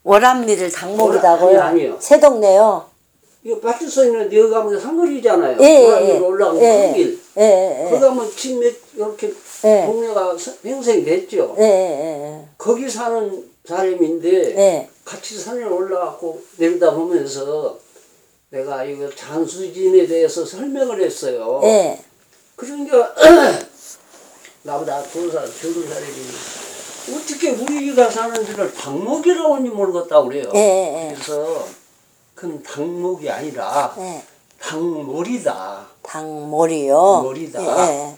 월암리를 당목이라고요? 아니요. 새 동네요? 이거 밭에서 있는 여기 가면 상거리잖아요. 예. 올라가면 큰 길. 예. 거기 가면 집 이렇게 예. 동네가 형성이 됐죠. 예. 거기 사는 사람인데 예. 같이 산에 올라가고 내려다 보면서 내가 이거 장수진에 대해서 설명을 했어요. 예. 그러니까 나보다 젊은 사람이 어떻게 우리가 사는 데를 당목이라고 하는지 모르겠다고 그래요. 예. 그래서 그건 당목이 아니라 예. 당몰이다. 당몰이요? 몰이다. 예.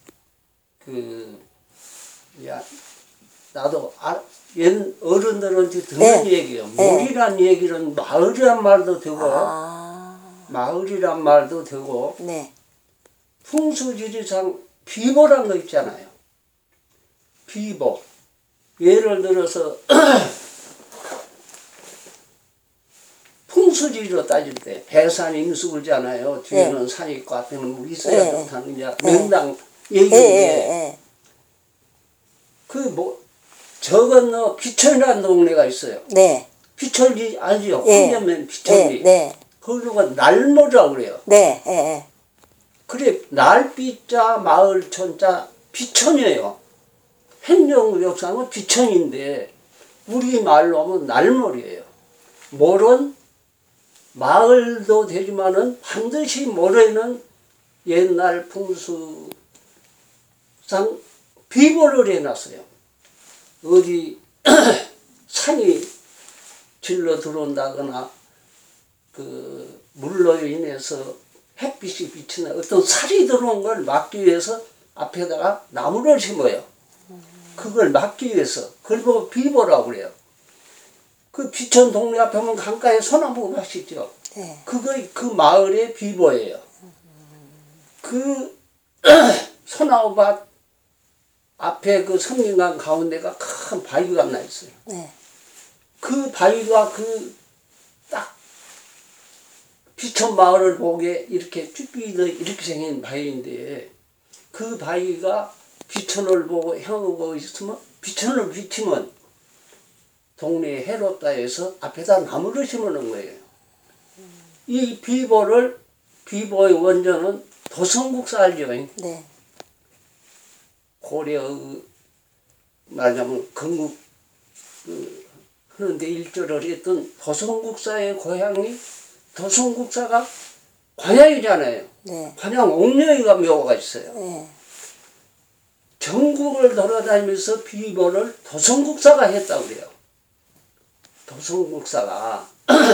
나도 옛 어른들한테 듣는 얘기예요. 몰이란 얘기는 마을이란 말도 되고 마을이란 말도 되고 네. 풍수지리상 비보란 거 있잖아요. 비보. 예를 들어서 풍수지리로 따질 때 배산이 임수구잖아요. 뒤에는 산이 있고 앞에는 물이 있어야 좋다는 이제 명당 얘기인데 저 건너 비천이라는 동네가 있어요. 네. 비천리 알죠? 홍련면 비천리. 거기가 날모라고 그래요. 네. 그래 날비자 마을천자 비천이에요. 행정 역사는 비천인데 우리 말로 하면 날몰이에요. 몰은 마을도 되지만은 반드시 몰에는 옛날 풍수상 비보를 해놨어요. 어디 산이 질러 들어온다거나 그 물로 인해서 햇빛이 비치는 어떤 살이 들어온 걸 막기 위해서 앞에다가 나무를 심어요. 그걸 막기 위해서. 그걸 보고 비보라고 그래요. 그 비천 동네 앞에 보면 강가에 소나무 밭이 있죠. 그 마을의 비보예요. 그 소나무 밭 앞에 그 성림강 가운데가 큰 바위가 나 있어요. 그 바위가 딱 비천 마을을 보게 이렇게 쭈삐도 이렇게 생긴 바위인데 그 바위가 비천을 보고 향하고 있으면 비천을 비치면 동네에 해롭다 해서 앞에다 나무를 심어놓은 거예요. 이 비보의 원조는 도성국사 알죠? 네. 고려 말하자면 건국 하는데 일조를 했던 도성국사의 고향이 도성국사가 관양이잖아요. 관양 옥녀이가 묘가 있어요. 전국을 돌아다니면서 비보를 도성국사가 했다고 그래요. 도성국사가.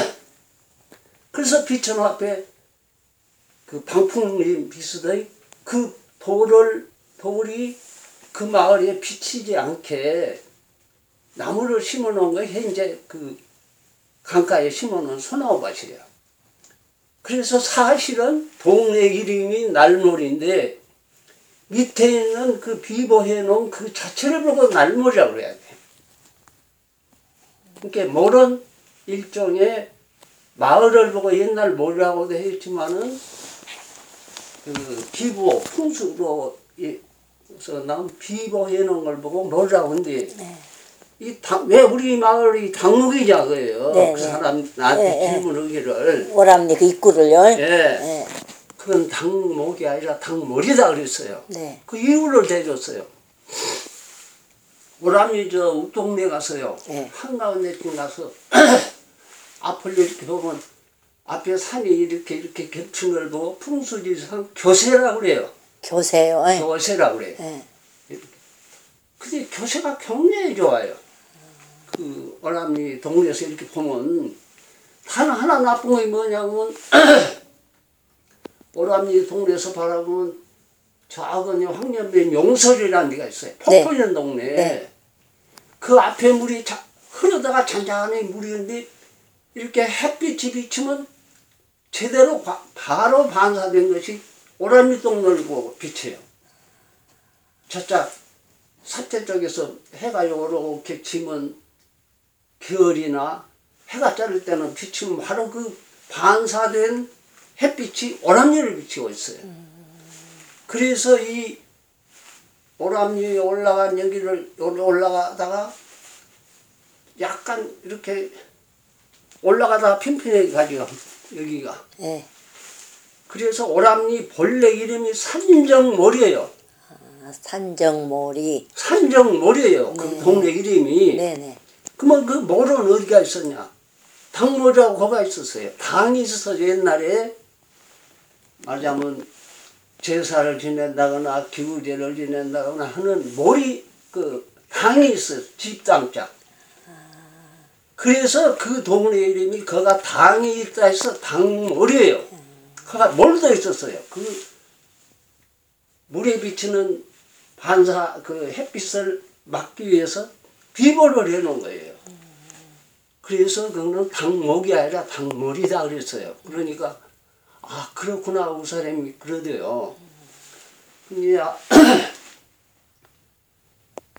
그래서 비천 앞에 그 방풍림 비슷의 그 돌이 그 마을에 비치지 않게 나무를 심어 놓은 거 현재 그 강가에 심어 놓은 소나무밭이에요. 그래서 사실은 동네 이름이 날몰인데 밑에 있는 그 비보해 놓은 그 자체를 보고 날몰이라고 그래야 돼. 그러니까 몰은 일종의 마을을 보고 옛날 몰이라고도 했지만은 그 비보 풍수로 나온 비보해 놓은 걸 보고 몰이라고 하는데 왜 우리 마을이 당목이냐 그래요. 그 사람 나한테 질문하기를. 월암리 그 입구를요? 그건 당목이 아니라 당몰이다 그랬어요. 그 이유를 대줬어요. 월암리 저 읍동네 가서요. 한가운데쯤 가서 앞을 이렇게 보면 앞에 산이 이렇게 겹친 걸 보고 풍수지리상 교세라고 그래요. 교세요? 교세라고 그래요. 근데 교세가 굉장히 좋아요. 그 월암리 동네에서 이렇게 보면 단 하나 나쁜 게 뭐냐면 월암리 동네에서 바라보면 작은 황련면 용설이라는 데가 있어요. 폭포 있는 동네. 그 앞에 물이 흐르다가 잔잔히 물이 있는데 이렇게 햇빛이 비치면 제대로 바로 반사된 것이 월암리 동네를 보고 비쳐요. 저쪽 사태 쪽에서 해가 이렇게 지면 겨울이나 해가 자를 때는 비치면 바로 그 반사된 햇빛이 월암리를 비치고 있어요. 그래서 이 월암리에 올라간 여기를 올라가다가 약간 이렇게 올라가다가 핀핀해 가지고 여기가. 예. 그래서 오람리 본래 이름이 산정몰이에요. 아, 산정몰이. 산정몰이에요. 그 동네 이름이. 네네. 그러면 그 몰은 어디가 있었냐? 당몰이라고 거가 있었어요. 당이 있어서 옛날에 말하자면 제사를 지낸다거나 기우제를 지낸다거나 하는 몰이 그 당이 있어요. 집당자. 그래서 그 동네 이름이 거가 당이 있다 해서 당몰이에요. 거가 몰도 있었어요. 그 물에 비치는 반사 그 햇빛을 막기 위해서 비몰을 해놓은 거예요. 그래서 그거는 당목이 아니라 당몰이다 그랬어요. 그러니까 아 그렇구나 하고 사람이 그러대요. 이제